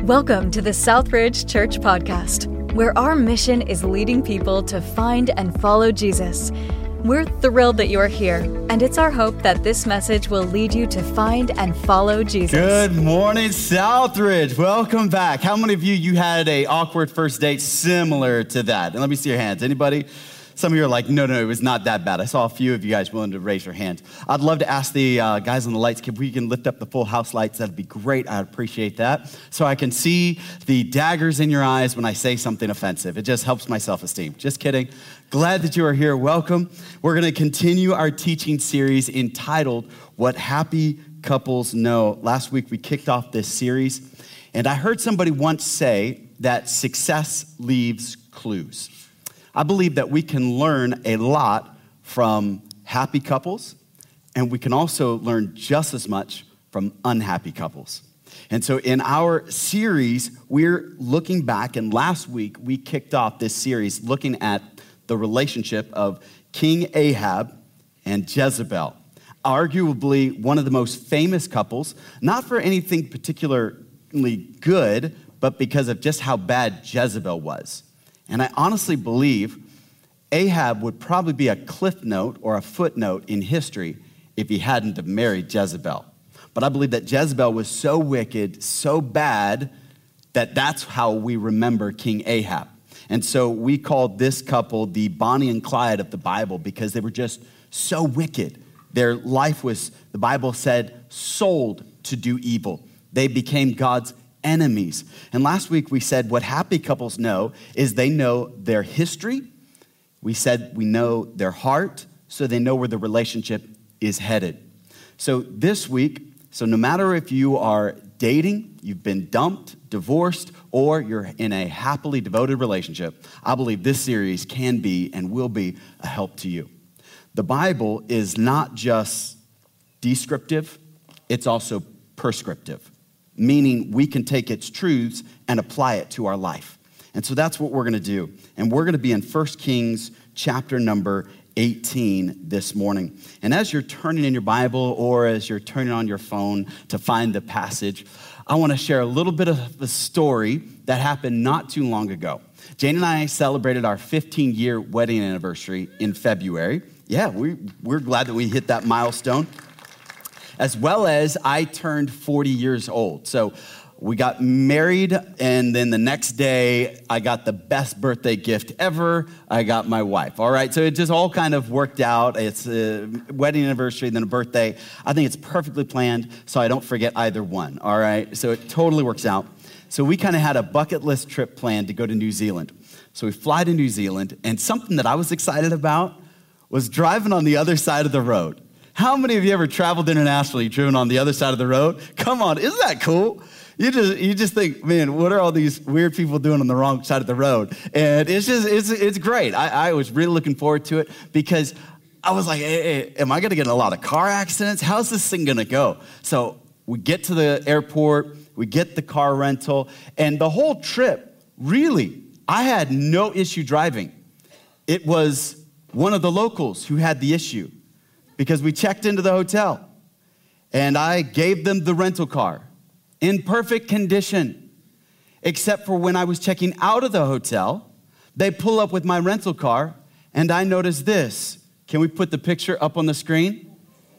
Welcome to the Southridge Church Podcast, where our mission is leading people to find and follow Jesus. We're thrilled that you're here, and it's our hope that this message will lead you to find and follow Jesus. Good morning, Southridge. Welcome back. How many of you had a awkward first date similar to that? And let me see your hands. Anybody? Some of you are like, no, it was not that bad. I saw a few of you guys willing to raise your hands. I'd love to ask the guys on the lights, if we can lift up the full house lights, that'd be great. I'd appreciate that. So I can see the daggers in your eyes when I say something offensive. It just helps my self-esteem. Just kidding. Glad that you are here. Welcome. We're going to continue our teaching series entitled, What Happy Couples Know. Last week, we kicked off this series, and I heard somebody once say that success leaves clues. I believe that we can learn a lot from happy couples, and we can also learn just as much from unhappy couples. And so in our series, we're looking back, and last week we kicked off this series looking at the relationship of King Ahab and Jezebel, arguably one of the most famous couples, not for anything particularly good, but because of just how bad Jezebel was. And I honestly believe Ahab would probably be a cliff note or a footnote in history if he hadn't have married Jezebel. But I believe that Jezebel was so wicked, so bad, that that's how we remember King Ahab. And so we called this couple the Bonnie and Clyde of the Bible because they were just so wicked. Their life was, the Bible said, sold to do evil. They became God's enemies. And last week we said what happy couples know is they know their history. We said we know their heart, so they know where the relationship is headed. So this week, no matter if you are dating, you've been dumped, divorced, or you're in a happily devoted relationship, I believe this series can be and will be a help to you. The Bible is not just descriptive, it's also prescriptive. Meaning we can take its truths and apply it to our life. And so that's what we're going to do. And we're going to be in 1 Kings chapter number 18 this morning. And as you're turning in your Bible or as you're turning on your phone to find the passage, I want to share a little bit of a story that happened not too long ago. Jane and I celebrated our 15-year wedding anniversary in February. Yeah, we're glad that we hit that milestone. As well as I turned 40 years old. So we got married, and then the next day, I got the best birthday gift ever. I got my wife, all right? So it just all kind of worked out. It's a wedding anniversary, then a birthday. I think it's perfectly planned, so I don't forget either one, all right? So it totally works out. So we kind of had a bucket list trip planned to go to New Zealand. So we fly to New Zealand, and something that I was excited about was driving on the other side of the road. How many of you ever traveled internationally, driven on the other side of the road? Come on, isn't that cool? You just think, man, what are all these weird people doing on the wrong side of the road? And it's great. I was really looking forward to it because I was like, hey, am I going to get in a lot of car accidents? How's this thing going to go? So we get to the airport, we get the car rental, and the whole trip, really, I had no issue driving. It was one of the locals who had the issue. Because we checked into the hotel, and I gave them the rental car in perfect condition, except for when I was checking out of the hotel, they pull up with my rental car, and I noticed this. Can we put the picture up on the screen?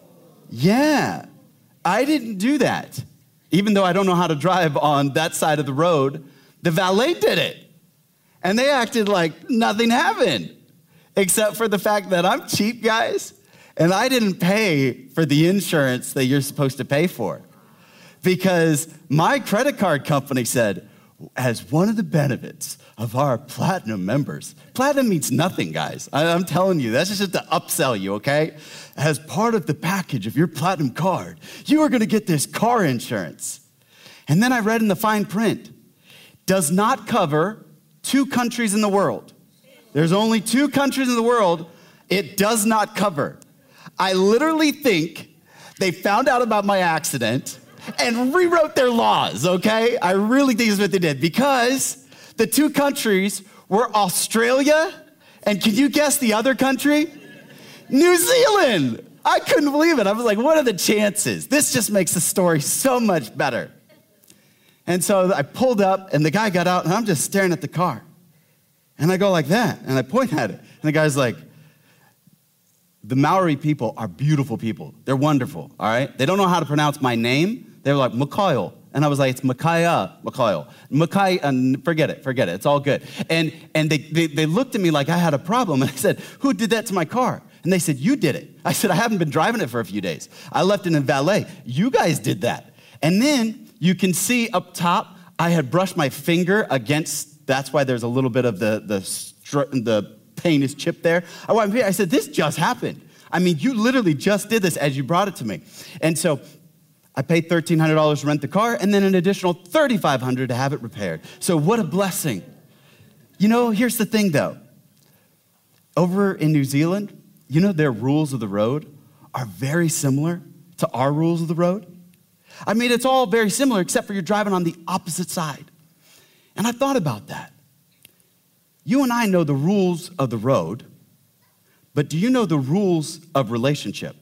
Yeah, I didn't do that. Even though I don't know how to drive on that side of the road, the valet did it, and they acted like nothing happened, except for the fact that I'm cheap, guys. And I didn't pay for the insurance that you're supposed to pay for because my credit card company said, as one of the benefits of our platinum members, platinum means nothing, guys. I'm telling you, that's just to upsell you, okay? As part of the package of your platinum card, you are going to get this car insurance. And then I read in the fine print, does not cover 2 countries in the world. There's only 2 countries in the world it does not cover. I literally think they found out about my accident and rewrote their laws, okay? I really think that's what they did because the 2 countries were Australia, and can you guess the other country? New Zealand. I couldn't believe it. I was like, what are the chances? This just makes the story so much better. And so I pulled up, and the guy got out, and I'm just staring at the car. And I go like that, and I point at it. And the guy's like, the Maori people are beautiful people. They're wonderful, all right? They don't know how to pronounce my name. They were like, Makaio. And I was like, it's Makaia, Makaio. Makai, forget it. It's all good. And they looked at me like I had a problem. And I said, who did that to my car? And they said, you did it. I said, I haven't been driving it for a few days. I left it in valet. You guys did that. And then you can see up top, I had brushed my finger against, that's why there's a little bit of the paint is chipped there. I said, this just happened. I mean, you literally just did this as you brought it to me. And so I paid $1,300 to rent the car and then an additional $3,500 to have it repaired. So what a blessing. You know, here's the thing though. Over in New Zealand, you know, their rules of the road are very similar to our rules of the road. I mean, it's all very similar except for you're driving on the opposite side. And I thought about that. You and I know the rules of the road, but do you know the rules of relationship?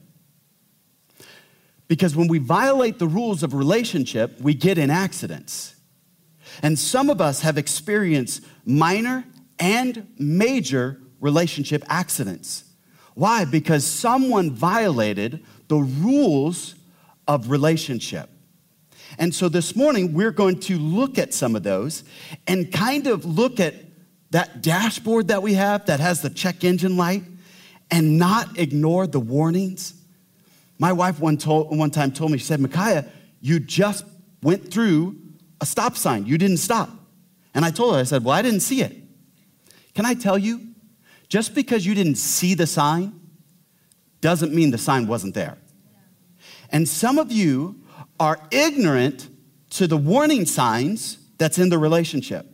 Because when we violate the rules of relationship, we get in accidents. And some of us have experienced minor and major relationship accidents. Why? Because someone violated the rules of relationship. And so this morning, we're going to look at some of those and kind of look at that dashboard that we have that has the check engine light and not ignore the warnings. My wife one time told me, she said, Micaiah, you just went through a stop sign. You didn't stop. And I told her, I said, well, I didn't see it. Can I tell you, just because you didn't see the sign doesn't mean the sign wasn't there. And some of you are ignorant to the warning signs that's in the relationship.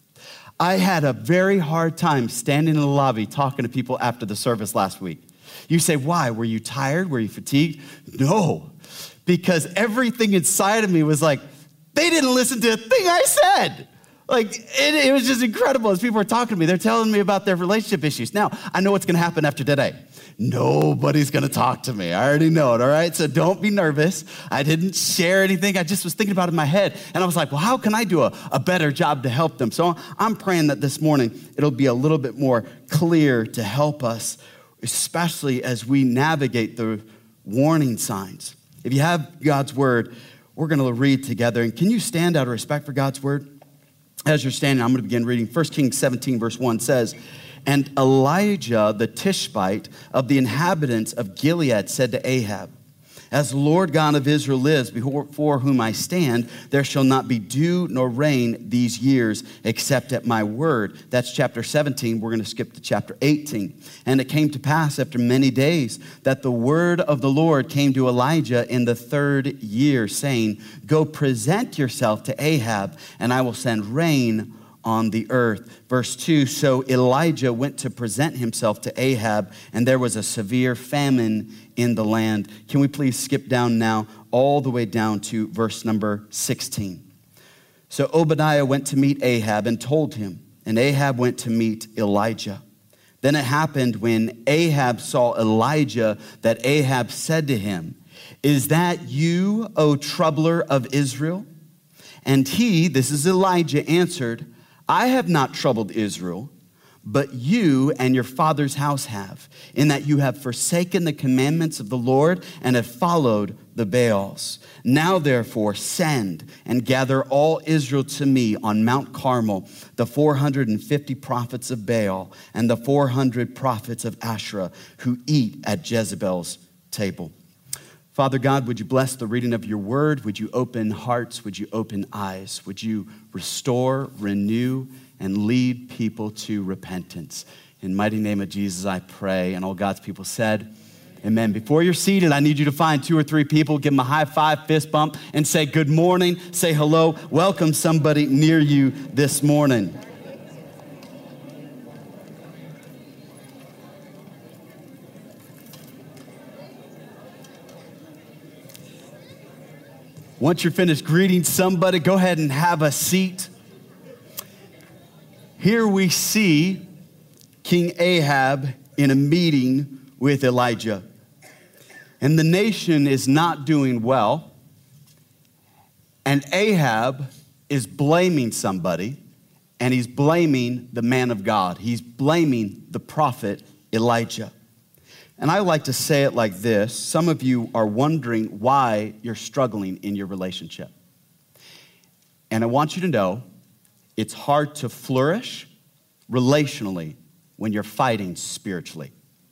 I had a very hard time standing in the lobby talking to people after the service last week. You say, why? Were you tired? Were you fatigued? No, because everything inside of me was like, they didn't listen to a thing I said. Like, it was just incredible as people were talking to me. They're telling me about their relationship issues. Now, I know what's going to happen after today. Nobody's going to talk to me. I already know it, all right? So don't be nervous. I didn't share anything. I just was thinking about it in my head. And I was like, well, how can I do a better job to help them? So I'm praying that this morning it'll be a little bit more clear to help us, especially as we navigate the warning signs. If you have God's word, we're going to read together. And can you stand out of respect for God's word? As you're standing, I'm going to begin reading. 1 Kings 17, verse 1 says, and Elijah, the Tishbite of the inhabitants of Gilead, said to Ahab, as the Lord God of Israel lives, before whom I stand, there shall not be dew nor rain these years, except at my word. That's chapter 17. We're going to skip to chapter 18. And it came to pass after many days that the word of the Lord came to Elijah in the 3rd year, saying, go present yourself to Ahab, and I will send rain on the earth. Verse 2, so Elijah went to present himself to Ahab, and there was a severe famine in the land. Can we please skip down now all the way down to verse number 16? So Obadiah went to meet Ahab and told him, and Ahab went to meet Elijah. Then it happened when Ahab saw Elijah that Ahab said to him, is that you, O troubler of Israel? And he, this is Elijah, answered, I have not troubled Israel, but you and your father's house have, in that you have forsaken the commandments of the Lord and have followed the Baals. Now, therefore, send and gather all Israel to me on Mount Carmel, the 450 prophets of Baal and the 400 prophets of Asherah who eat at Jezebel's table. Father God, would you bless the reading of your word? Would you open hearts? Would you open eyes? Would you restore, renew, and lead people to repentance? In the mighty name of Jesus, I pray. And all God's people said, amen. Before you're seated, I need you to find 2 or 3 people, give them a high five, fist bump, and say good morning, say hello, welcome somebody near you this morning. Once you're finished greeting somebody, go ahead and have a seat. Here we see King Ahab in a meeting with Elijah. And the nation is not doing well. And Ahab is blaming somebody, and he's blaming the man of God. He's blaming the prophet Elijah. And I like to say it like this. Some of you are wondering why you're struggling in your relationship. And I want you to know it's hard to flourish relationally when you're fighting spiritually.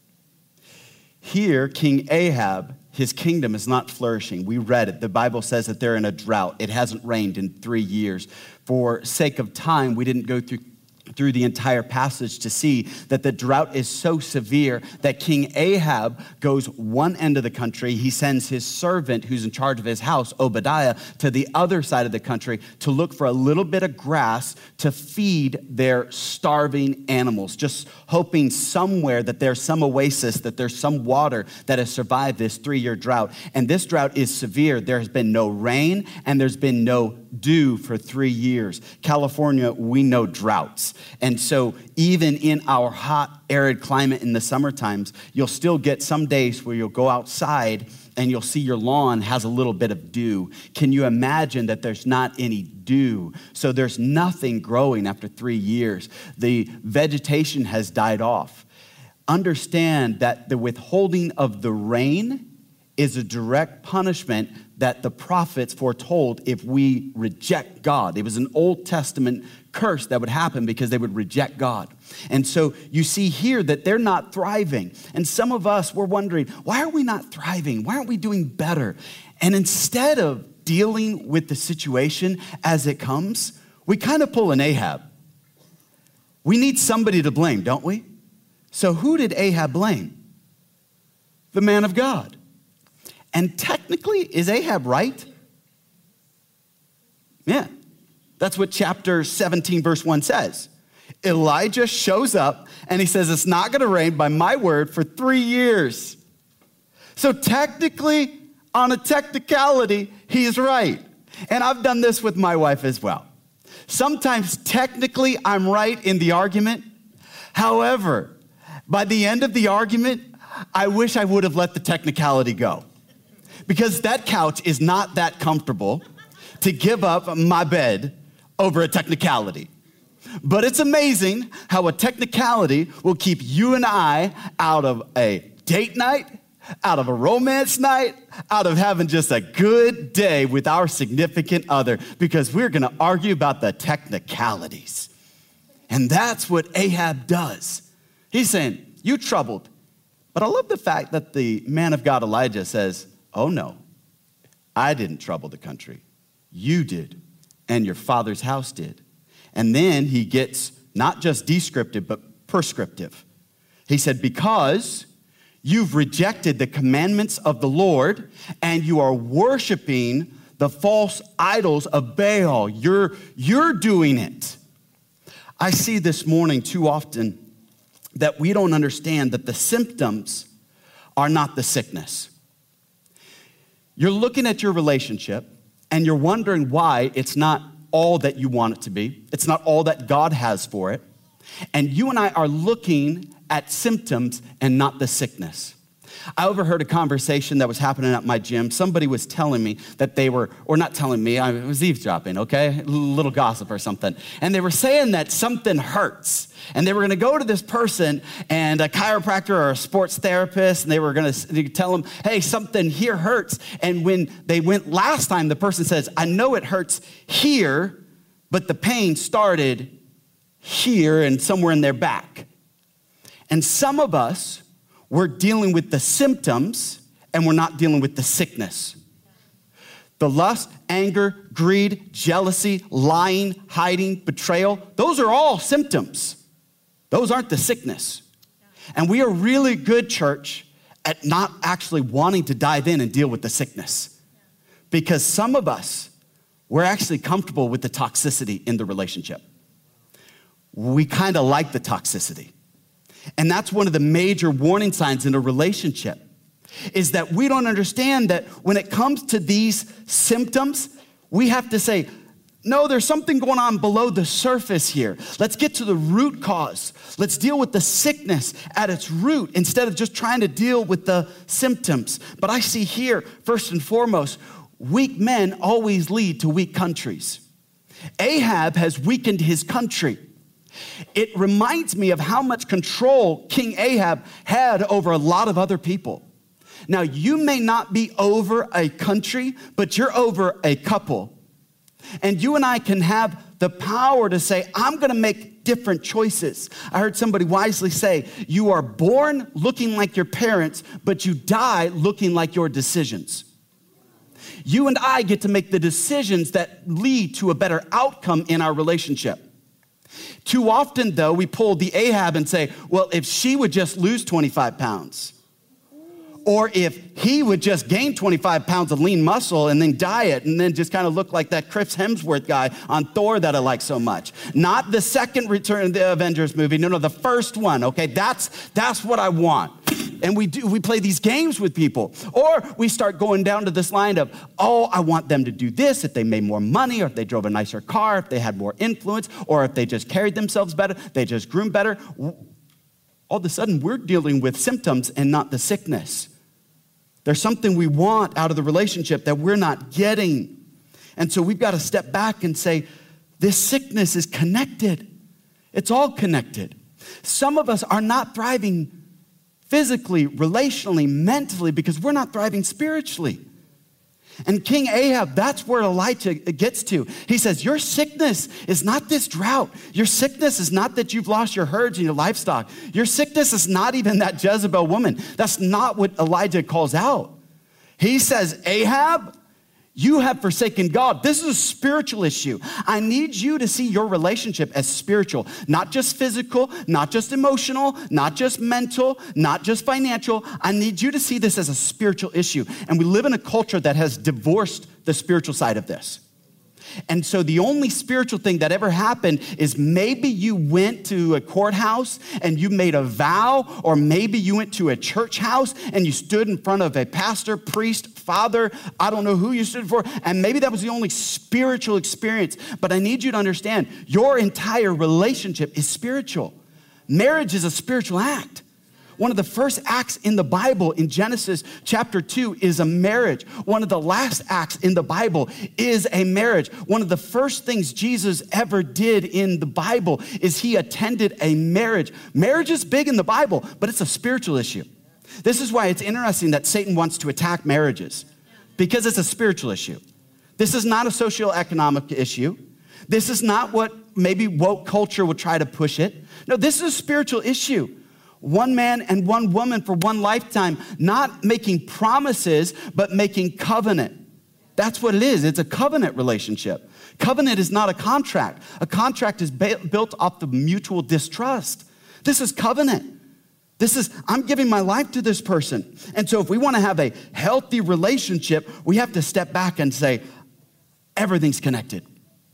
Here, King Ahab, his kingdom is not flourishing. We read it. The Bible says that they're in a drought. It hasn't rained in 3 years. For sake of time, we didn't go through the entire passage to see that the drought is so severe that King Ahab goes one end of the country. He sends his servant who's in charge of his house, Obadiah, to the other side of the country to look for a little bit of grass to feed their starving animals, just hoping somewhere that there's some oasis, that there's some water that has survived this 3-year drought. And this drought is severe. There has been no rain and there's been no dew for 3 years. California, we know droughts. And so even in our hot, arid climate in the summer times, you'll still get some days where you'll go outside and you'll see your lawn has a little bit of dew. Can you imagine that there's not any dew? So there's nothing growing after 3 years. The vegetation has died off. Understand that the withholding of the rain is a direct punishment that the prophets foretold if we reject God. It was an Old Testament curse that would happen because they would reject God. And so you see here that they're not thriving. And some of us were wondering, why are we not thriving? Why aren't we doing better? And instead of dealing with the situation as it comes, we kind of pull an Ahab. We need somebody to blame, don't we? So who did Ahab blame? The man of God. And technically, is Ahab right? Yeah, that's what chapter 17, verse 1 says. Elijah shows up and he says, it's not gonna rain by my word for 3 years. So technically, on a technicality, he's right. And I've done this with my wife as well. Sometimes technically I'm right in the argument. However, by the end of the argument, I wish I would have let the technicality go. Because that couch is not that comfortable to give up my bed over a technicality. But it's amazing how a technicality will keep you and I out of a date night, out of a romance night, out of having just a good day with our significant other, because we're gonna argue about the technicalities. And that's what Ahab does. He's saying, you troubled. But I love the fact that the man of God, Elijah, says, oh no, I didn't trouble the country. You did, and your father's house did. And then he gets not just descriptive, but prescriptive. He said, because you've rejected the commandments of the Lord and you are worshiping the false idols of Baal, you're doing it. I see this morning too often that we don't understand that the symptoms are not the sickness. You're looking at your relationship and you're wondering why it's not all that you want it to be. It's not all that God has for it. And you and I are looking at symptoms and not the sickness. I overheard a conversation that was happening at my gym. Somebody was telling me that they were, or not telling me, I was eavesdropping, okay? A little gossip or something. And they were saying that something hurts. And they were gonna go to this person and a chiropractor or a sports therapist, and they were gonna tell them, hey, something here hurts. And when they went last time, the person says, I know it hurts here, but the pain started here and somewhere in their back. And some of us, we're dealing with the symptoms and we're not dealing with the sickness. The lust, anger, greed, jealousy, lying, hiding, betrayal, those are all symptoms. Those aren't the sickness. And we are really good, church, at not actually wanting to dive in and deal with the sickness. Because some of us, we're actually comfortable with the toxicity in the relationship. We kind of like the toxicity. And that's one of the major warning signs in a relationship, is that we don't understand that when it comes to these symptoms, we have to say, no, there's something going on below the surface here. Let's get to the root cause. Let's deal with the sickness at its root instead of just trying to deal with the symptoms. But I see here, first and foremost, weak men always lead to weak countries. Ahab has weakened his country. It reminds me of how much control King Ahab had over a lot of other people. Now, you may not be over a country, but you're over a couple. And you and I can have the power to say, I'm going to make different choices. I heard somebody wisely say, you are born looking like your parents, but you die looking like your decisions. You and I get to make the decisions that lead to a better outcome in our relationship. Too often, though, we pull the Ahab and say, well, if she would just lose 25 pounds, or if he would just gain 25 pounds of lean muscle and then diet and then just kind of look like that Chris Hemsworth guy on Thor that I like so much. Not the second Return of the Avengers movie. No, the first one, okay? That's what I want. And we play these games with people. Or we start going down to this line of, oh, I want them to do this if they made more money, or if they drove a nicer car, if they had more influence, or if they just carried themselves better, they just groomed better. All of a sudden, we're dealing with symptoms and not the sickness. There's something we want out of the relationship that we're not getting. And so we've got to step back and say, this sickness is connected. It's all connected. Some of us are not thriving physically, relationally, mentally, because we're not thriving spiritually. And King Ahab, that's where Elijah gets to. He says, your sickness is not this drought. Your sickness is not that you've lost your herds and your livestock. Your sickness is not even that Jezebel woman. That's not what Elijah calls out. He says, Ahab, you have forsaken God. This is a spiritual issue. I need you to see your relationship as spiritual, not just physical, not just emotional, not just mental, not just financial. I need you to see this as a spiritual issue. And we live in a culture that has divorced the spiritual side of this. And so the only spiritual thing that ever happened is maybe you went to a courthouse and you made a vow, or maybe you went to a church house and you stood in front of a pastor, priest, father, I don't know who you stood for, and maybe that was the only spiritual experience. But I need you to understand, your entire relationship is spiritual. Marriage is a spiritual act. One of the first acts in the Bible in Genesis chapter 2 is a marriage. One of the last acts in the Bible is a marriage. One of the first things Jesus ever did in the Bible is he attended a marriage. Marriage is big in the Bible, but it's a spiritual issue. This is why it's interesting that Satan wants to attack marriages, because it's a spiritual issue. This is not a socioeconomic issue. This is not what maybe woke culture would try to push it. No, this is a spiritual issue. One man and one woman for one lifetime, not making promises, but making covenant. That's what it is. It's a covenant relationship. Covenant is not a contract. A contract is built off the mutual distrust. This is covenant. This is, I'm giving my life to this person. And so if we want to have a healthy relationship, we have to step back and say, everything's connected.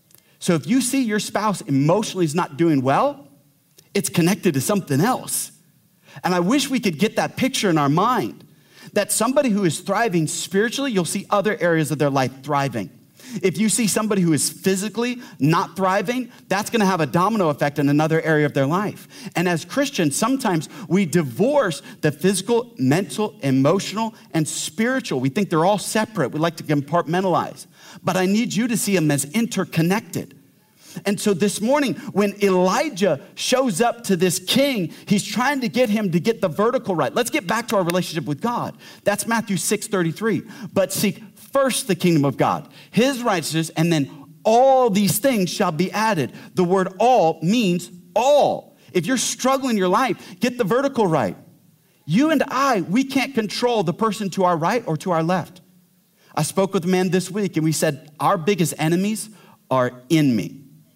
So if you see your spouse emotionally is not doing well, it's connected to something else. And I wish we could get that picture in our mind, that somebody who is thriving spiritually, you'll see other areas of their life thriving. If you see somebody who is physically not thriving, that's going to have a domino effect in another area of their life. And as Christians, sometimes we divorce the physical, mental, emotional, and spiritual. We think they're all separate. We like to compartmentalize. But I need you to see them as interconnected. And so this morning, when Elijah shows up to this king, he's trying to get him to get the vertical right. Let's get back to our relationship with God. That's Matthew 6:33. But seek first the kingdom of God, his righteousness, and then all these things shall be added. The word all means all. If you're struggling in your life, get the vertical right. You and we can't control the person to our right or to our left. I spoke with a man this week and we said, our biggest enemies are in me.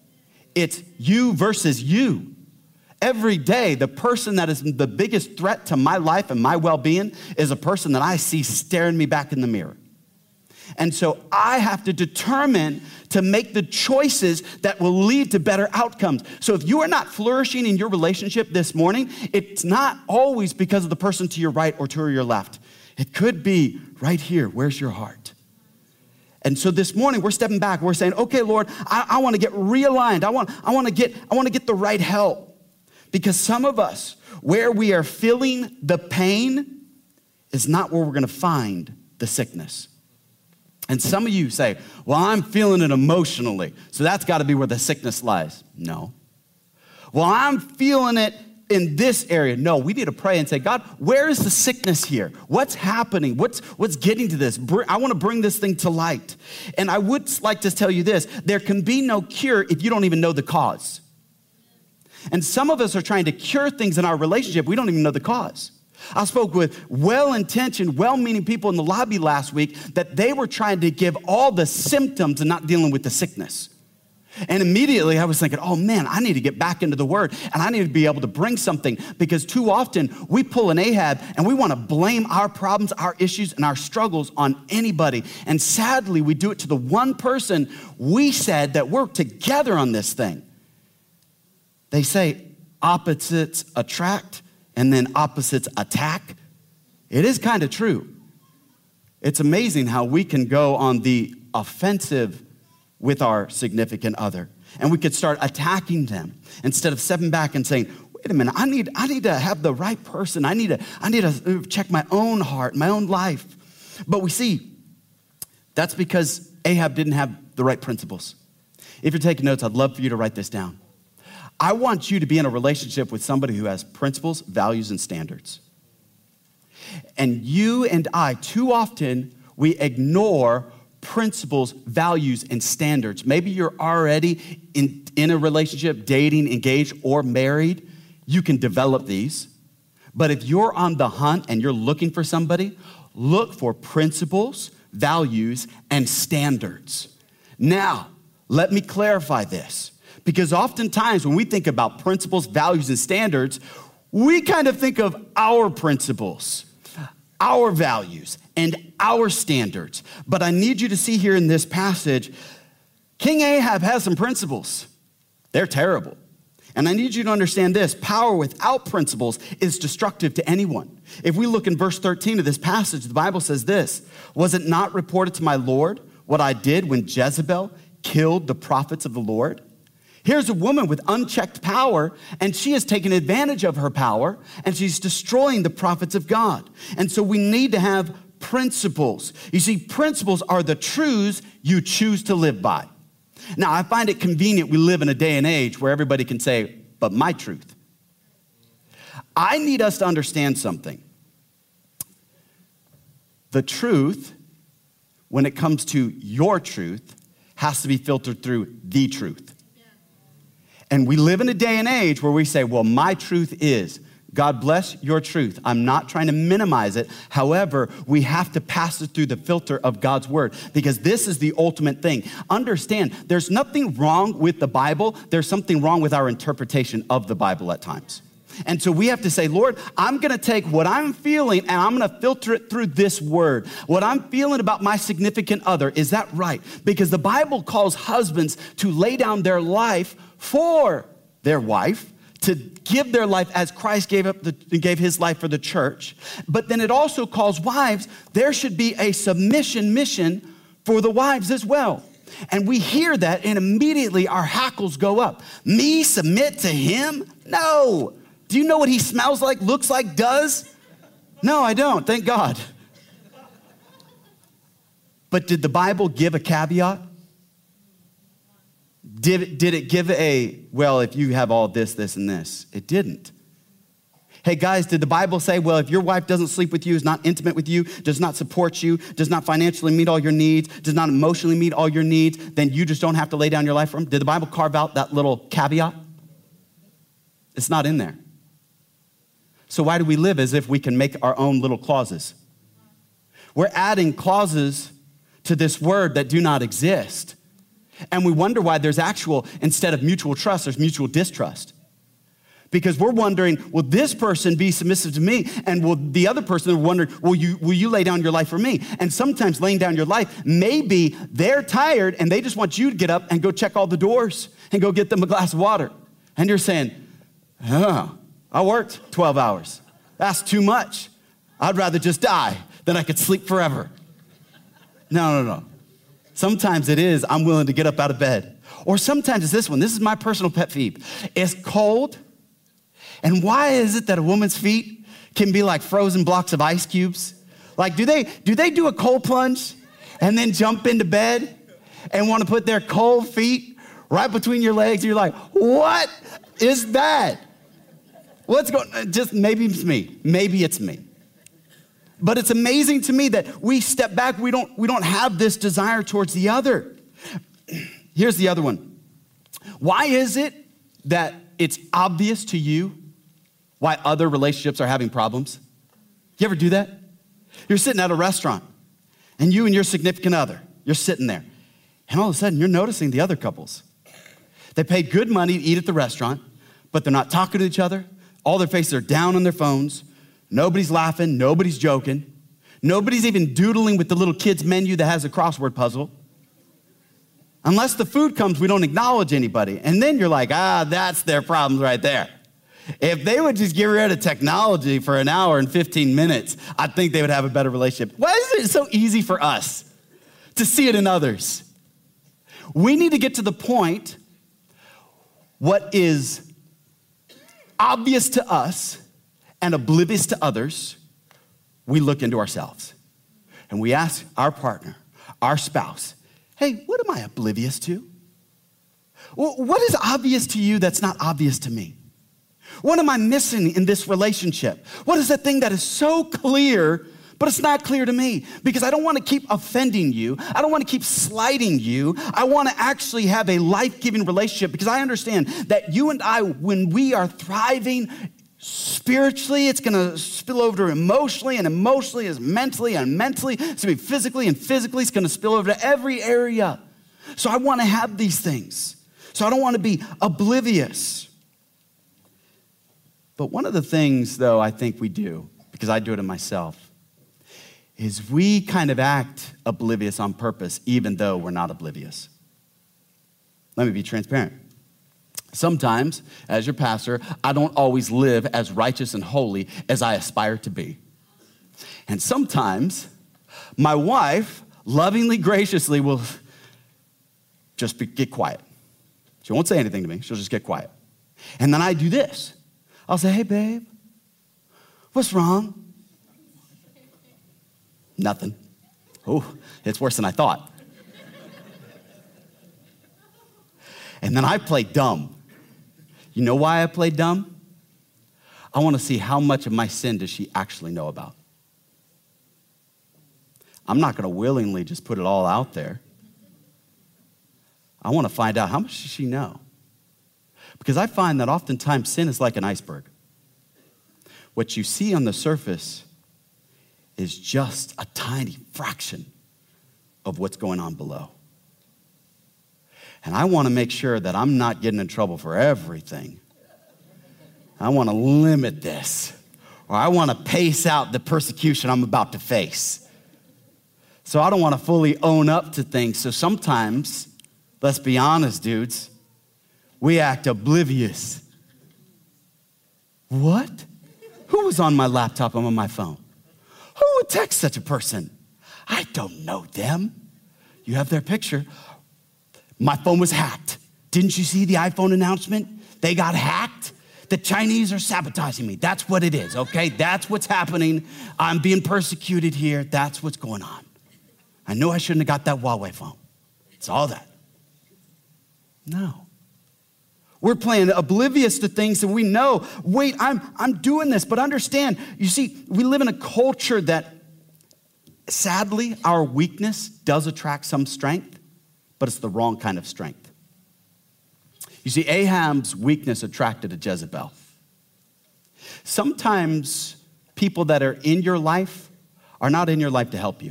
It's you versus you. Every day, the person that is the biggest threat to my life and my well-being is a person that I see staring me back in the mirror. And so I have to determine to make the choices that will lead to better outcomes. So if you are not flourishing in your relationship this morning, it's not always because of the person to your right or to your left. It could be right here. Where's your heart? And so this morning we're stepping back. We're saying, okay, Lord, I want to get realigned. I want to get the right help. Because some of us, where we are feeling the pain is not where we're going to find the sickness. And some of you say, well, I'm feeling it emotionally, so that's got to be where the sickness lies. No. Well, I'm feeling it in this area. No, we need to pray and say, God, where is the sickness here? What's happening? What's getting to this? I want to bring this thing to light. And I would like to tell you this, there can be no cure if you don't even know the cause. And some of us are trying to cure things in our relationship. We don't even know the cause. I spoke with well-intentioned, well-meaning people in the lobby last week that they were trying to give all the symptoms and not dealing with the sickness. And immediately I was thinking, oh man, I need to get back into the word and I need to be able to bring something, because too often we pull an Ahab and we want to blame our problems, our issues, and our struggles on anybody. And sadly, we do it to the one person we said that we're together on this thing. They say opposites attract and then opposites attack. It is kind of true. It's amazing how we can go on the offensive with our significant other, and we could start attacking them instead of stepping back and saying, wait a minute, I need to have the right person. I need to check my own heart, my own life. But we see that's because Ahab didn't have the right principles. If you're taking notes, I'd love for you to write this down. I want you to be in a relationship with somebody who has principles, values, and standards. And you and I, too often, we ignore principles, values, and standards. Maybe you're already in a relationship, dating, engaged, or married. You can develop these. But if you're on the hunt and you're looking for somebody, look for principles, values, and standards. Now, let me clarify this. Because oftentimes when we think about principles, values, and standards, we kind of think of our principles, our values, and our standards. But I need you to see here in this passage, King Ahab has some principles. They're terrible. And I need you to understand this, power without principles is destructive to anyone. If we look in verse 13 of this passage, the Bible says this, was it not reported to my Lord what I did when Jezebel killed the prophets of the Lord? Here's a woman with unchecked power, and she has taken advantage of her power, and she's destroying the prophets of God. And so we need to have principles. You see, principles are the truths you choose to live by. Now, I find it convenient we live in a day and age where everybody can say, but my truth. I need us to understand something. The truth, when it comes to your truth, has to be filtered through the truth. And we live in a day and age where we say, well, my truth is, God bless your truth. I'm not trying to minimize it. However, we have to pass it through the filter of God's word, because this is the ultimate thing. Understand, there's nothing wrong with the Bible. There's something wrong with our interpretation of the Bible at times. And so we have to say, Lord, I'm going to take what I'm feeling and I'm going to filter it through this word. What I'm feeling about my significant other, is that right? Because the Bible calls husbands to lay down their life for their wife, to give their life as Christ gave his life for the church. But then it also calls wives, there should be a submission mission for the wives as well. And we hear that and immediately our hackles go up. Me submit to him? No. Do you know what he smells like, looks like, does? No, I don't, thank God. But did the Bible give a caveat? Did it give well, if you have all this, this, and this? It didn't. Hey guys, did the Bible say, well, if your wife doesn't sleep with you, is not intimate with you, does not support you, does not financially meet all your needs, does not emotionally meet all your needs, then you just don't have to lay down your life for them? Did the Bible carve out that little caveat? It's not in there. So why do we live as if we can make our own little clauses? We're adding clauses to this word that do not exist. And we wonder why there's instead of mutual trust, there's mutual distrust. Because we're wondering, will this person be submissive to me? And will the other person wonder, will you lay down your life for me? And sometimes laying down your life, maybe they're tired and they just want you to get up and go check all the doors and go get them a glass of water. And you're saying, I worked 12 hours. That's too much. I'd rather just die than I could sleep forever. No. Sometimes it is, I'm willing to get up out of bed. Or sometimes it's this one. This is my personal pet peeve. It's cold. And why is it that a woman's feet can be like frozen blocks of ice cubes? Like, do they do a cold plunge? and then jump into bed and want to put their cold feet right between your legs. You're like, what is that? What's going on? Just maybe it's me. Maybe it's me. But it's amazing to me that we step back. We don't have this desire towards the other. Here's the other one. Why is it that it's obvious to you why other relationships are having problems? You ever do that? You're sitting at a restaurant, and you and your significant other, you're sitting there, and all of a sudden you're noticing the other couples. They paid good money to eat at the restaurant, but they're not talking to each other. All their faces are down on their phones. Nobody's laughing, nobody's joking. Nobody's even doodling with the little kid's menu that has a crossword puzzle. Unless the food comes, we don't acknowledge anybody. And then you're like, that's their problems right there. If they would just get rid of technology for an hour and 15 minutes, I think they would have a better relationship. Why is it so easy for us to see it in others? We need to get to the point, what is obvious to us and oblivious to others, we look into ourselves. And we ask our partner, our spouse, hey, what am I oblivious to? What is obvious to you that's not obvious to me? What am I missing in this relationship? What is that thing that is so clear, but it's not clear to me? Because I don't want to keep offending you. I don't want to keep slighting you. I want to actually have a life-giving relationship, because I understand that you and I, when we are thriving spiritually, it's going to spill over to emotionally, and emotionally is mentally, and mentally it's going to be physically, and physically it's going to spill over to every area. So I want to have these things. So I don't want to be oblivious. But one of the things, though, I think we do, because I do it in myself, is we kind of act oblivious on purpose, even though we're not oblivious. Let me be transparent. Sometimes, as your pastor, I don't always live as righteous and holy as I aspire to be. And sometimes, my wife lovingly, graciously will just get quiet. She won't say anything to me. She'll just get quiet. And then I do this. I'll say, hey, babe, what's wrong? Nothing. Oh, it's worse than I thought. And then I play dumb. You know why I play dumb? I want to see how much of my sin does she actually know about. I'm not going to willingly just put it all out there. I want to find out, how much does she know? Because I find that oftentimes sin is like an iceberg. What you see on the surface is just a tiny fraction of what's going on below. And I want to make sure that I'm not getting in trouble for everything. I want to limit this, or I want to pace out the persecution I'm about to face. So I don't want to fully own up to things. So sometimes, let's be honest, dudes, we act oblivious. What? Who was on my laptop and on my phone? Who would text such a person? I don't know them. You have their picture. My phone was hacked. Didn't you see the iPhone announcement? They got hacked. The Chinese are sabotaging me. That's what it is, okay? That's what's happening. I'm being persecuted here. That's what's going on. I know I shouldn't have got that Huawei phone. It's all that. No. We're playing oblivious to things that we know. Wait, I'm doing this, but understand, you see, we live in a culture that, sadly, our weakness does attract some strength, but it's the wrong kind of strength. You see, Ahab's weakness attracted a Jezebel. Sometimes people that are in your life are not in your life to help you.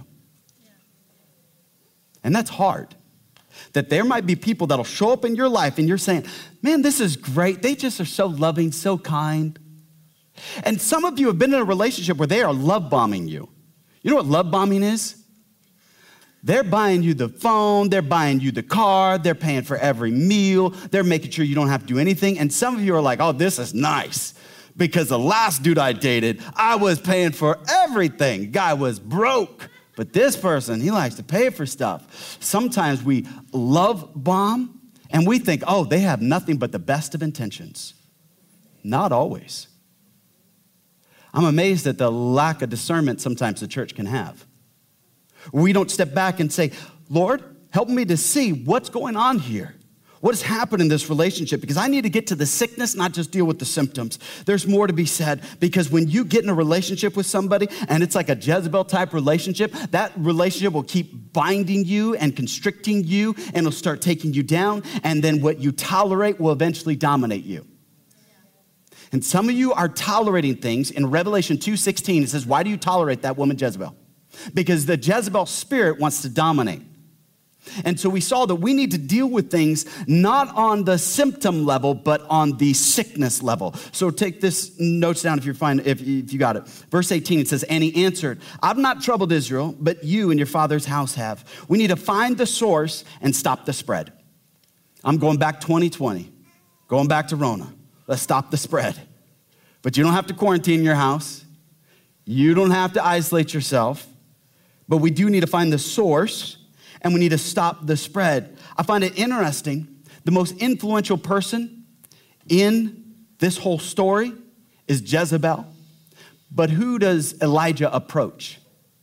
And that's hard. That there might be people that'll show up in your life and you're saying, man, this is great. They just are so loving, so kind. And some of you have been in a relationship where they are love bombing you. You know what love bombing is? They're buying you the phone, they're buying you the car, they're paying for every meal, they're making sure you don't have to do anything. And some of you are like, oh, this is nice. Because the last dude I dated, I was paying for everything. Guy was broke. But this person, he likes to pay for stuff. Sometimes we love bomb and we think, oh, they have nothing but the best of intentions. Not always. I'm amazed at the lack of discernment sometimes the church can have. We don't step back and say, Lord, help me to see what's going on here. What has happened in this relationship? Because I need to get to the sickness, not just deal with the symptoms. There's more to be said, because when you get in a relationship with somebody and it's like a Jezebel type relationship, that relationship will keep binding you and constricting you, and it'll start taking you down. And then what you tolerate will eventually dominate you. And some of you are tolerating things. In Revelation 2:16, it says, why do you tolerate that woman Jezebel? Because the Jezebel spirit wants to dominate. And so we saw that we need to deal with things not on the symptom level, but on the sickness level. So take this notes down if you got it. Verse 18, it says, and he answered, I've not troubled Israel, but you and your father's house have. We need to find the source and stop the spread. I'm going back 2020, going back to Rona. Let's stop the spread. But you don't have to quarantine your house. You don't have to isolate yourself. But we do need to find the source, and we need to stop the spread. I find it interesting. The most influential person in this whole story is Jezebel. But who does Elijah approach?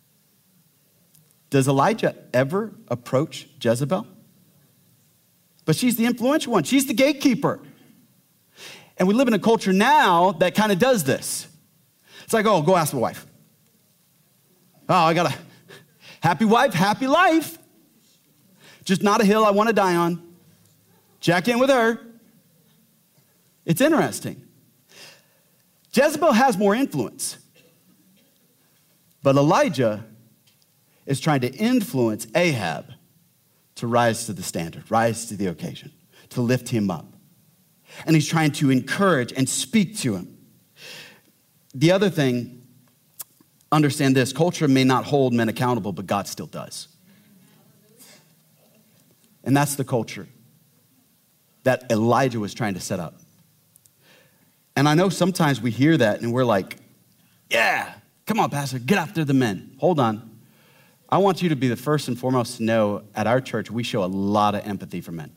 Does Elijah ever approach Jezebel? But she's the influential one. She's the gatekeeper. And we live in a culture now that kind of does this. It's like, oh, go ask my wife. Oh, I got a happy wife, happy life. Just not a hill I want to die on. Check in with her. It's interesting. Jezebel has more influence. But Elijah is trying to influence Ahab to rise to the standard, rise to the occasion, to lift him up. And he's trying to encourage and speak to him. The other thing, understand this, culture may not hold men accountable, but God still does. And that's the culture that Elijah was trying to set up. And I know sometimes we hear that and we're like, yeah, come on, Pastor, get after the men. Hold on. I want you to be the first and foremost to know at our church, we show a lot of empathy for men.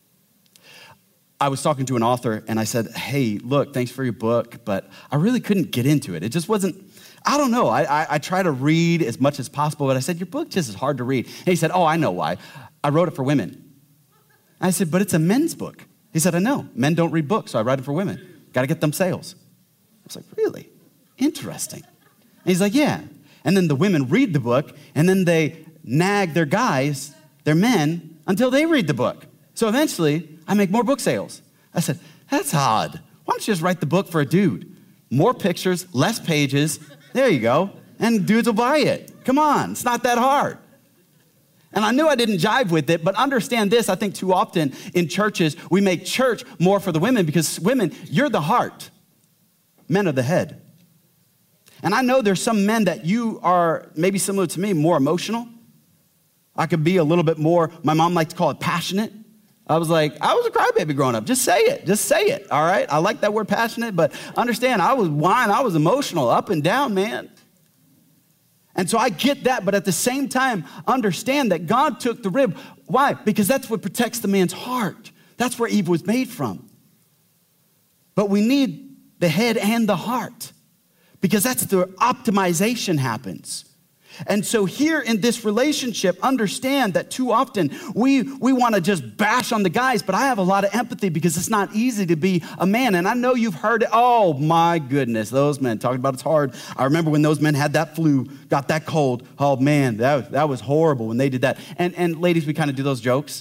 I was talking to an author and I said, hey, look, thanks for your book, but I really couldn't get into it. It just wasn't, I don't know. I try to read as much as possible, but I said, your book just is hard to read. And he said, oh, I know why. I wrote it for women. I said, but it's a men's book. He said, I know. Men don't read books, so I write it for women. Got to get them sales. I was like, really? Interesting. And he's like, yeah. And then the women read the book, and then they nag their guys, their men, until they read the book. So eventually, I make more book sales. I said, that's odd. Why don't you just write the book for a dude? More pictures, less pages. There you go. And dudes will buy it. Come on, it's not that hard. And I knew I didn't jive with it, but understand this, I think too often in churches, we make church more for the women because women, you're the heart. Men are the head. And I know there's some men that you are maybe similar to me, more emotional. I could be a little bit more, my mom liked to call it passionate. I was a crybaby growing up. Just say it, all right? I like that word passionate, but understand, I was emotional, up and down, man. And so I get that, but at the same time, understand that God took the rib. Why? Because that's what protects the man's heart. That's where Eve was made from. But we need the head and the heart because that's the optimization happens. And so here in this relationship, understand that too often we want to just bash on the guys, but I have a lot of empathy because it's not easy to be a man. And I know you've heard it. Oh my goodness, those men talking about it's hard. I remember when those men had that flu, got that cold. Oh man, that was horrible when they did that. And ladies, we kind of do those jokes.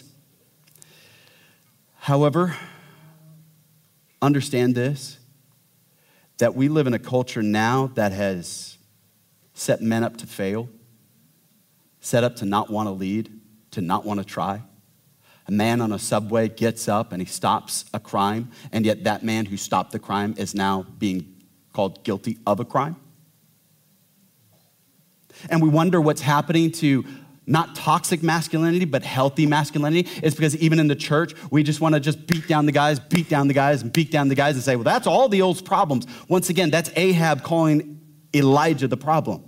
However, understand this, that we live in a culture now that has set men up to fail, set up to not want to lead, to not want to try. A man on a subway gets up and he stops a crime, and yet that man who stopped the crime is now being called guilty of a crime. And we wonder what's happening to not toxic masculinity, but healthy masculinity. It's because even in the church, we just want to just beat down the guys, and say, well, that's all the old problems. Once again, that's Ahab calling Elijah the problem.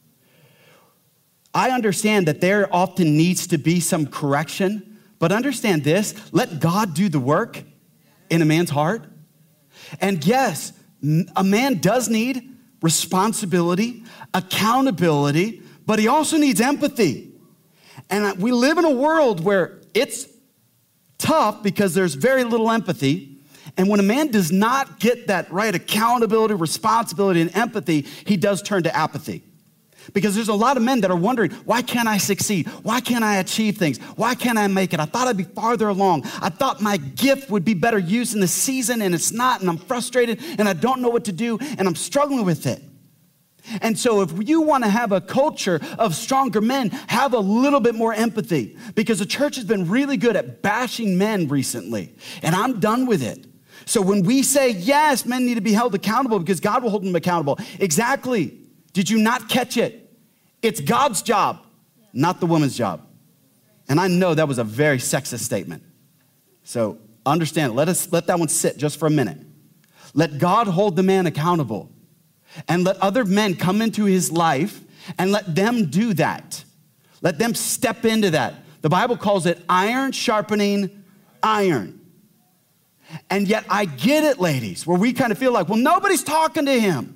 I understand that there often needs to be some correction, but understand this, let God do the work in a man's heart. And yes, a man does need responsibility, accountability, but he also needs empathy. And we live in a world where it's tough because there's very little empathy. And when a man does not get that right accountability, responsibility, and empathy, he does turn to apathy. Because there's a lot of men that are wondering, why can't I succeed? Why can't I achieve things? Why can't I make it? I thought I'd be farther along. I thought my gift would be better used in the season, and it's not, and I'm frustrated, and I don't know what to do, and I'm struggling with it. And so if you want to have a culture of stronger men, have a little bit more empathy, because the church has been really good at bashing men recently, and I'm done with it. So when we say, yes, men need to be held accountable because God will hold them accountable. Exactly. Did you not catch it? It's God's job, not the woman's job. And I know that was a very sexist statement. So understand, let that one sit just for a minute. Let God hold the man accountable and let other men come into his life and let them do that. Let them step into that. The Bible calls it iron sharpening iron. And yet I get it, ladies, where we kind of feel like, well, nobody's talking to him.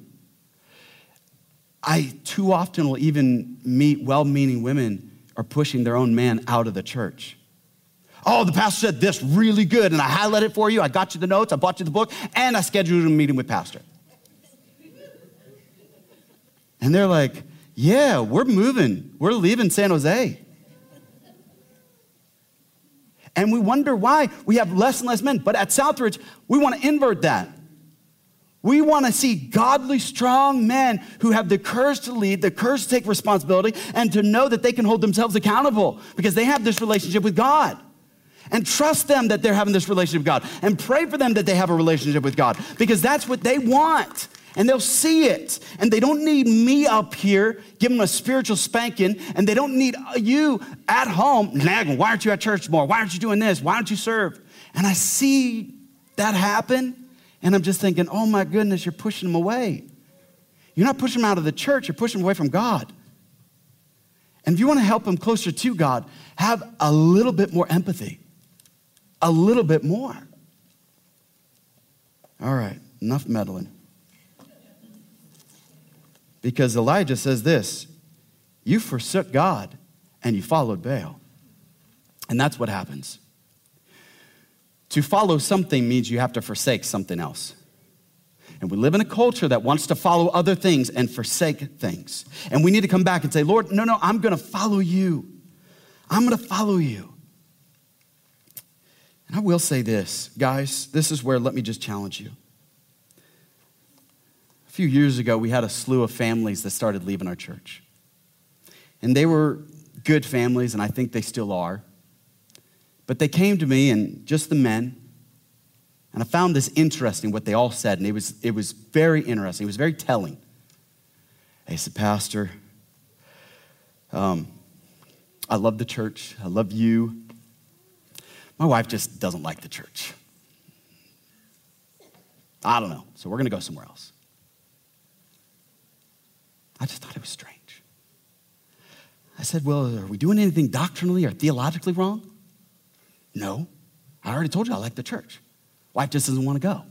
I too often will even meet well-meaning women are pushing their own man out of the church. Oh, the pastor said this really good, and I highlighted it for you. I got you the notes, I bought you the book, and I scheduled a meeting with pastor. And they're like, yeah, we're moving. We're leaving San Jose. And we wonder why we have less and less men. But at Southridge, we want to invert that. We want to see godly, strong men who have the courage to lead, the courage to take responsibility, and to know that they can hold themselves accountable because they have this relationship with God. And trust them that they're having this relationship with God. And pray for them that they have a relationship with God because that's what they want. And they'll see it. And they don't need me up here giving them a spiritual spanking. And they don't need you at home nagging, why aren't you at church more? Why aren't you doing this? Why don't you serve? And I see that happen. And I'm just thinking, oh my goodness, you're pushing them away. You're not pushing them out of the church. You're pushing them away from God. And if you want to help them closer to God, have a little bit more empathy. A little bit more. All right, enough meddling. Because Elijah says this, you forsook God and you followed Baal. And that's what happens. To follow something means you have to forsake something else. And we live in a culture that wants to follow other things and forsake things. And we need to come back and say, Lord, no, I'm going to follow you. I'm going to follow you. And I will say this, guys, this is where, let me just challenge you. A few years ago, we had a slew of families that started leaving our church. And they were good families, and I think they still are. But they came to me, and just the men, and I found this interesting, what they all said, and it was very interesting. It was very telling. They said, Pastor, I love the church. I love you. My wife just doesn't like the church. I don't know, so we're going to go somewhere else. I just thought it was strange. I said, well, are we doing anything doctrinally or theologically wrong? No, I already told you I like the church. Wife just doesn't want to go.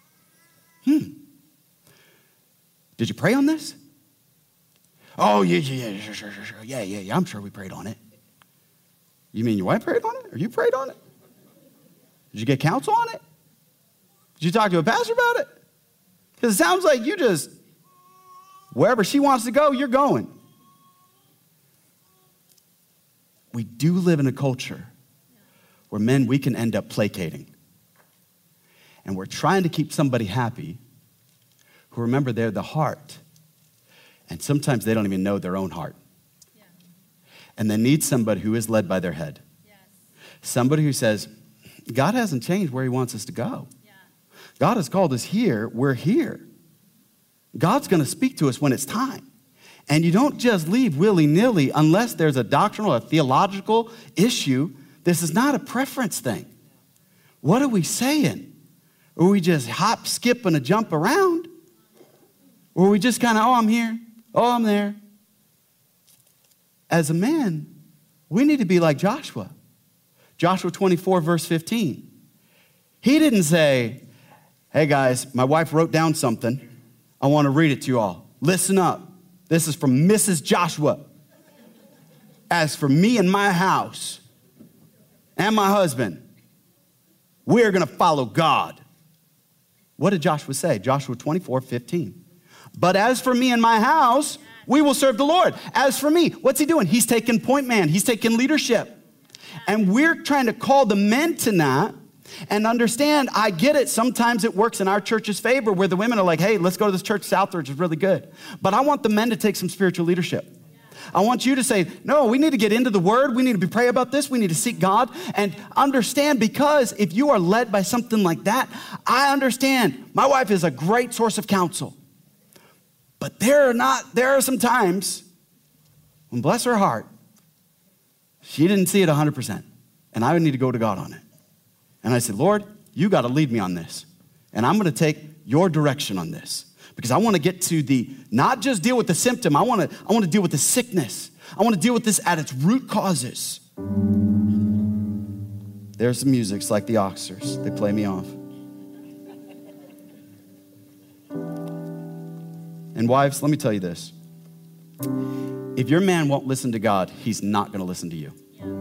Did you pray on this? Oh, yeah, sure. Yeah, I'm sure we prayed on it. You mean your wife prayed on it? Or you prayed on it? Did you get counsel on it? Did you talk to a pastor about it? Because it sounds like you just, wherever she wants to go, you're going. We do live in a culture where men, we can end up placating. And we're trying to keep somebody happy who remember they're the heart. And sometimes they don't even know their own heart. Yeah. And they need somebody who is led by their head. Yes. Somebody who says, God hasn't changed where he wants us to go. Yeah. God has called us here, we're here. God's going to speak to us when it's time. And you don't just leave willy-nilly unless there's a doctrinal or theological issue. This is not a preference thing. What are we saying? Are we just hop, skip, and a jump around? Or are we just kind of, oh, I'm here, oh, I'm there? As a man, we need to be like Joshua. Joshua 24, verse 15. He didn't say, hey, guys, my wife wrote down something. I want to read it to you all. Listen up. This is from Mrs. Joshua. as for me and my house and my husband, we're going to follow God. What did Joshua say? Joshua 24:15. But as for me and my house, we will serve the Lord. As for me, what's he doing? He's taking point man. He's taking leadership. And we're trying to call the men tonight and understand, I get it. Sometimes it works in our church's favor where the women are like, hey, let's go to this church, Southridge is really good. But I want the men to take some spiritual leadership. I want you to say, no, we need to get into the word. We need to pray about this. We need to seek God and understand, because if you are led by something like that, I understand. My wife is a great source of counsel. But there are some times when, bless her heart, she didn't see it 100%. And I would need to go to God on it. And I said, Lord, you got to lead me on this. And I'm going to take your direction on this. Because I want to get to not just deal with the symptom. I want to deal with the sickness. I want to deal with this at its root causes. There's the music. It's like the Oxers. They play me off. And wives, let me tell you this. If your man won't listen to God, he's not going to listen to you.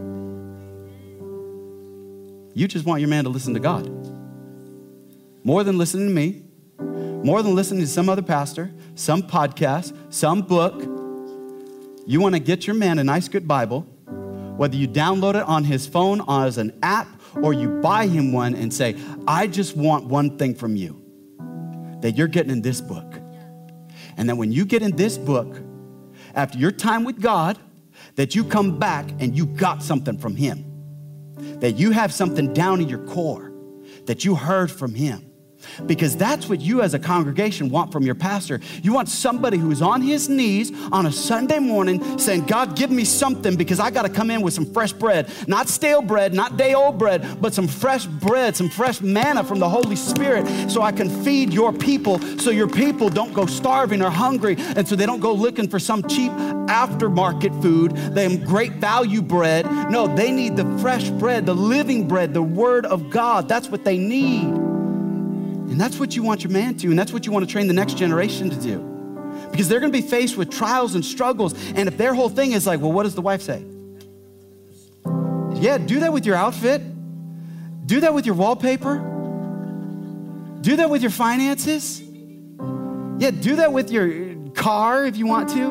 You just want your man to listen to God. More than listening to me. More than listening to some other pastor, some podcast, some book. You want to get your man a nice, good Bible, whether you download it on his phone as an app or you buy him one and say, I just want one thing from you, that you're getting in this book. And then when you get in this book, after your time with God, that you come back and you got something from him. That you have something down in your core that you heard from him. Because that's what you as a congregation want from your pastor. You want somebody who's on his knees on a Sunday morning saying, God, give me something because I got to come in with some fresh bread. Not stale bread, not day-old bread, but some fresh bread, some fresh manna from the Holy Spirit so I can feed your people so your people don't go starving or hungry and so they don't go looking for some cheap aftermarket food, them great value bread. No, they need the fresh bread, the living bread, the Word of God. That's what they need. And that's what you want your man to, and that's what you want to train the next generation to do. Because they're going to be faced with trials and struggles, and if their whole thing is like, well, what does the wife say? Yeah, do that with your outfit. Do that with your wallpaper. Do that with your finances. Yeah, do that with your car if you want to.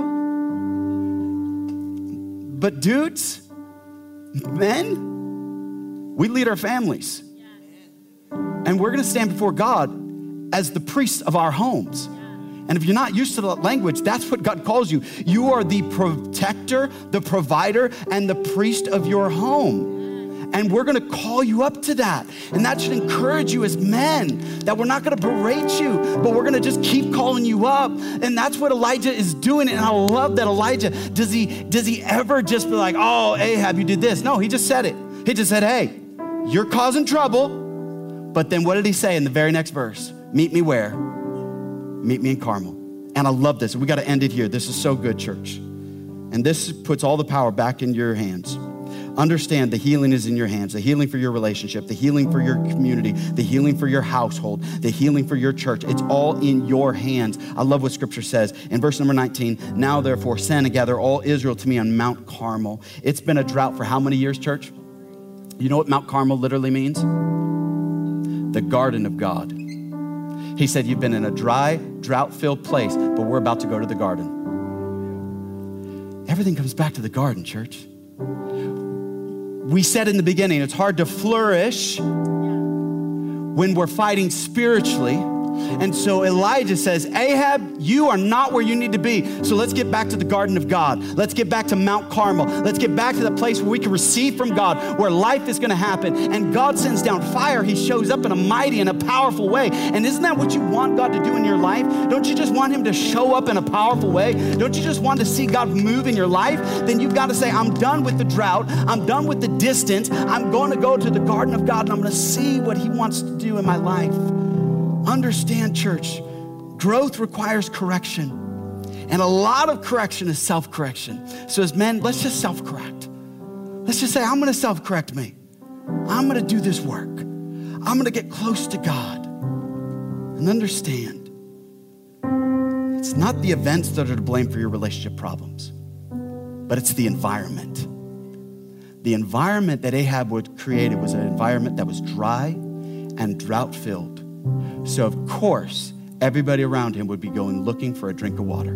But dudes, men, we lead our families. And we're going to stand before God as the priests of our homes. And if you're not used to that language, that's what God calls you. You are the protector, the provider, and the priest of your home. And we're going to call you up to that. And that should encourage you as men, that we're not going to berate you, but we're going to just keep calling you up. And that's what Elijah is doing. And I love that Elijah, does he ever just be like, oh, Ahab, you did this? No, he just said it. He just said, hey, you're causing trouble. But then what did he say in the very next verse? Meet me where? Meet me in Carmel. And I love this. We got to end it here. This is so good, church. And this puts all the power back in your hands. Understand the healing is in your hands. The healing for your relationship, the healing for your community, the healing for your household, the healing for your church. It's all in your hands. I love what scripture says in verse number 19. Now, therefore, send and gather all Israel to me on Mount Carmel. It's been a drought for how many years, church? You know what Mount Carmel literally means? The garden of God. He said, you've been in a dry, drought-filled place, but we're about to go to the garden. Everything comes back to the garden, church. We said in the beginning, it's hard to flourish when we're fighting spiritually. And so Elijah says, Ahab, you are not where you need to be. So let's get back to the garden of God. Let's get back to Mount Carmel. Let's get back to the place where we can receive from God, where life is going to happen. And God sends down fire. He shows up in a mighty and a powerful way. And isn't that what you want God to do in your life? Don't you just want him to show up in a powerful way? Don't you just want to see God move in your life? Then you've got to say, I'm done with the drought. I'm done with the distance. I'm going to go to the garden of God and I'm going to see what he wants to do in my life. Understand, church, growth requires correction. And a lot of correction is self-correction. So as men, let's just self-correct. Let's just say, I'm going to self-correct me. I'm going to do this work. I'm going to get close to God. And understand, it's not the events that are to blame for your relationship problems. but it's the environment. The environment that Ahab would created was an environment that was dry and drought-filled. So of course, everybody around him would be going looking for a drink of water.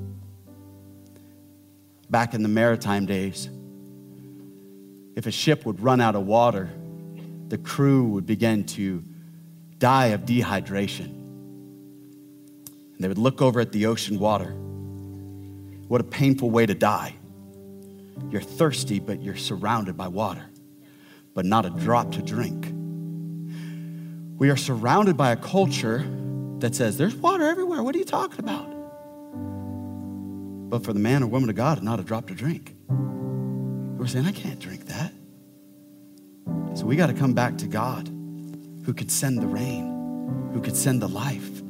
Back in the maritime days, if a ship would run out of water, the crew would begin to die of dehydration. And they would look over at the ocean water. What a painful way to die. You're thirsty, but you're surrounded by water, but not a drop to drink. We are surrounded by a culture that says, there's water everywhere. What are you talking about? But for the man or woman of God, not a drop to drink. We're saying, I can't drink that. So we got to come back to God, who could send the rain, who could send the life.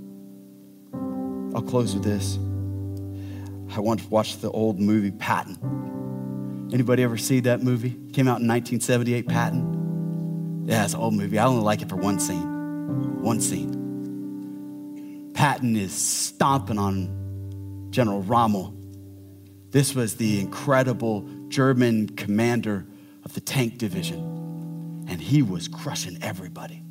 I'll close with this. I once watched the old movie Patton. Anybody ever see that movie? Came out in 1978, Patton. Yeah, it's an old movie. I only like it for one scene. One scene. Patton is stomping on General Rommel. This was the incredible German commander of the tank division, and he was crushing everybody.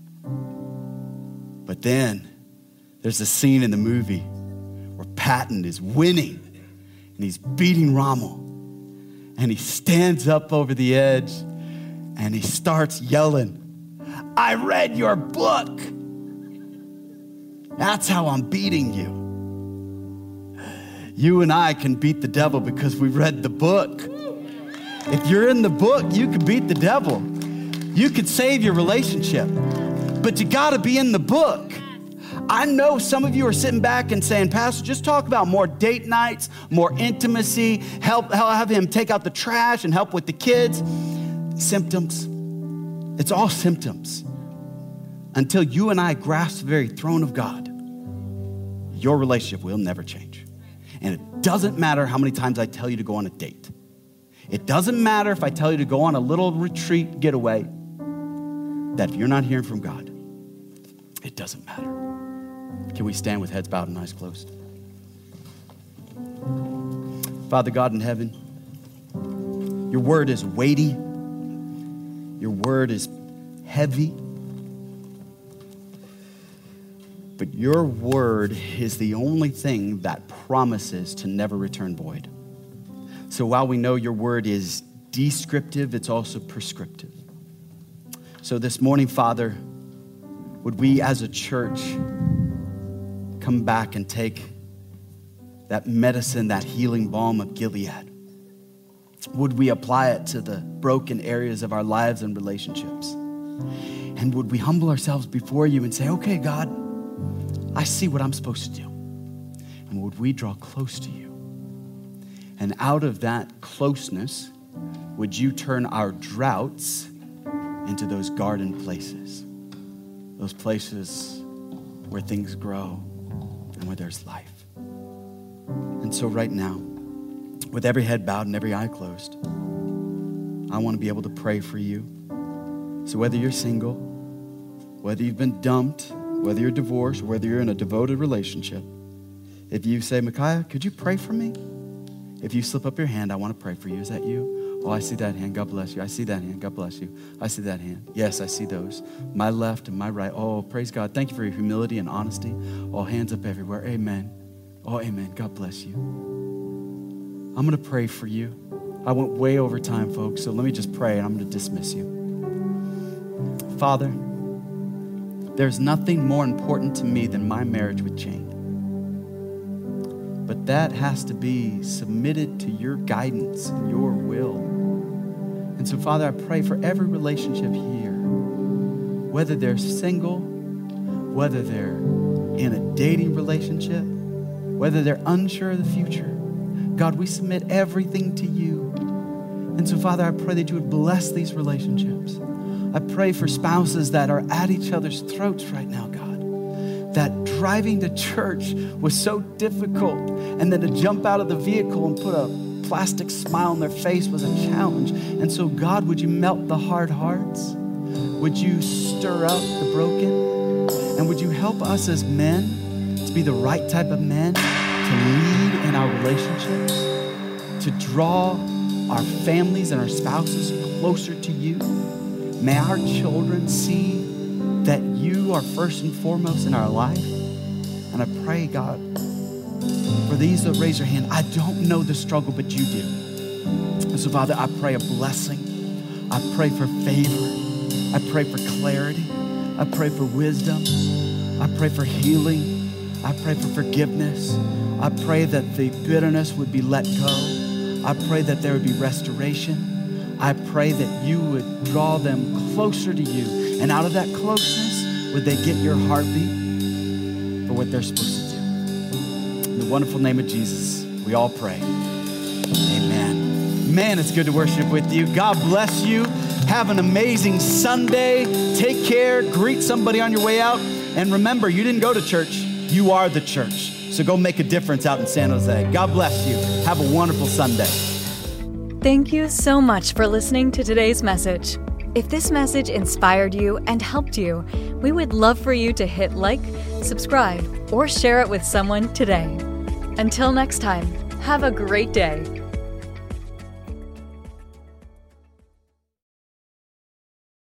But then there's a scene in the movie where Patton is winning, and he's beating Rommel. And he stands up over the edge and he starts yelling, I read your book. That's how I'm beating you. You and I can beat the devil because we read the book. If you're in the book, you can beat the devil. You could save your relationship, but you gotta be in the book. I know some of you are sitting back and saying, Pastor, just talk about more date nights, more intimacy, have him take out the trash and help with the kids. Symptoms. It's all symptoms. Until you and I grasp the very throne of God, your relationship will never change. And it doesn't matter how many times I tell you to go on a date. It doesn't matter if I tell you to go on a little retreat getaway, that if you're not hearing from God, it doesn't matter. Can we stand with heads bowed and eyes closed? Father God in heaven, your word is weighty. Your word is heavy. But your word is the only thing that promises to never return void. So while we know your word is descriptive, it's also prescriptive. So this morning, Father, would we as a church come back and take that medicine, that healing balm of Gilead? Would we apply it to the broken areas of our lives and relationships? And would we humble ourselves before you and say, okay, God, I see what I'm supposed to do. And would we draw close to you? And out of that closeness, would you turn our droughts into those garden places, those places where things grow and where there's life. And so right now, with every head bowed and every eye closed, I want to be able to pray for you. So whether you're single, whether you've been dumped, whether you're divorced, whether you're in a devoted relationship, if you say, Micaiah, could you pray for me? If you slip up your hand, I want to pray for you. Is that you? Oh, I see that hand. God bless you. I see that hand. God bless you. I see that hand. Yes, I see those. My left and my right. Oh, praise God. Thank you for your humility and honesty. Oh, hands up everywhere. Amen. Oh, amen. God bless you. I'm going to pray for you. I went way over time, folks, so let me just pray and I'm going to dismiss you. Father, there's nothing more important to me than my marriage with Jane. But that has to be submitted to your guidance and your will. And so, Father, I pray for every relationship here, whether they're single, whether they're in a dating relationship, whether they're unsure of the future. God, we submit everything to you. And so, Father, I pray that you would bless these relationships. I pray for spouses that are at each other's throats right now, God. That driving to church was so difficult, and then to jump out of the vehicle and put a plastic smile on their face was a challenge. And so, God, would you melt the hard hearts? Would you stir up the broken? And would you help us as men to be the right type of men to lead in our relationships? to draw our families and our spouses closer to you. May our children see that you are first and foremost in our life. And I pray, God, for these that raise their hand, I don't know the struggle, but you do. And so, Father, I pray a blessing. I pray for favor. I pray for clarity. I pray for wisdom. I pray for healing. I pray for forgiveness. I pray that the bitterness would be let go. I pray that there would be restoration. I pray that you would draw them closer to you. And out of that closeness, would they get your heartbeat for what they're supposed to do? In the wonderful name of Jesus, we all pray. Amen. Man, it's good to worship with you. God bless you. Have an amazing Sunday. Take care. Greet somebody on your way out. And remember, you didn't go to church. You are the church. So go make a difference out in San Jose. God bless you. Have a wonderful Sunday. Thank you so much for listening to today's message. If this message inspired you and helped you, we would love for you to hit like, subscribe, or share it with someone today. Until next time, have a great day.